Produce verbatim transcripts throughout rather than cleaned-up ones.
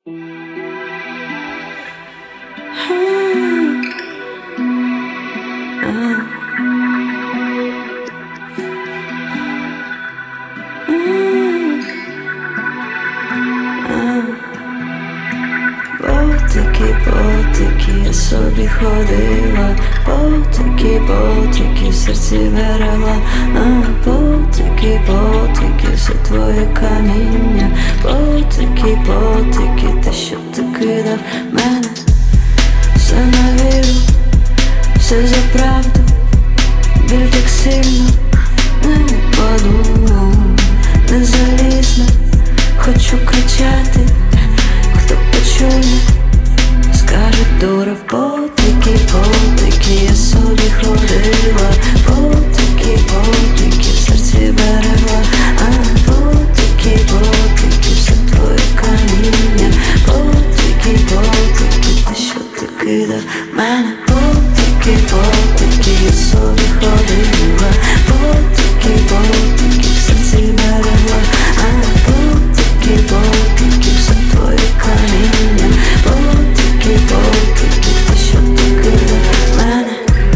Потики, потики, я собі ходила, потики, потики, в серці берегла, а потики, потики, все твоє каміння, потики, потики, те, що ти кидав мене, все на віру, все за правду, біль так сильно, не подумав, не залізна, хочу кричати, хто почує, скаже дура. Потики, потики, я собі ходила, потики, потики, в серці берегла, а потики, потики, все твоє каміння, потики, потики, те, що ти кидав мене, потики, потики, я собі ходила, потики, потики, в серці берегла, а потики, потики, все твоє каміння, потики, потики, те, що ти кидав мене.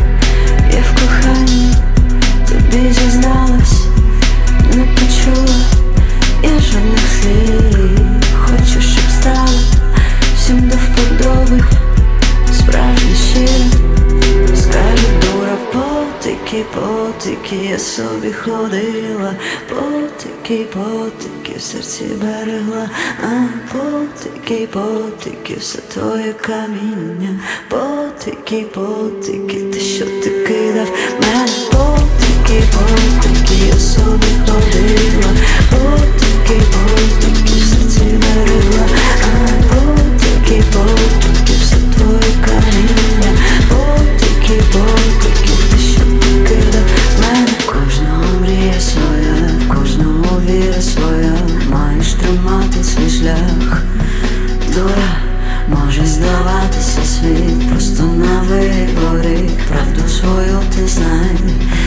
Я в коханні тобі зізналась, не почула я жодних слів, хочу, щоб стало всім до вподоби, справжнє щире, скаже дура. Потики, потики, я собі ходила, потики, потики, в серці берегла, а потики, потики, все твоє каміння, потики, потики, те, що ти кидав мене, потики, потики, я собі ходила, потики, потики, в серці берегла, а потики, потики, все твоє каміння, потики, потики, те, що ти кидав мене. В кожного мрія своя, в кожного віра своя, маєш тримати свій шлях. Дура, може здаватися світ просто на виборі, правду свою ти знай,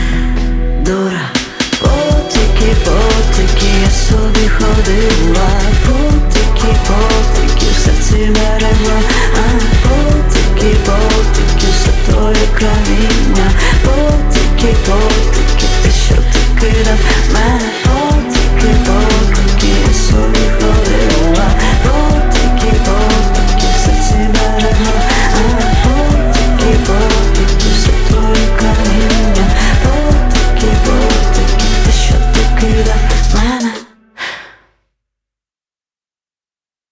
дура. Потики, потики, я собі ходила, потики, потики, в серці берегла, а потики, потики, все твоє каміння.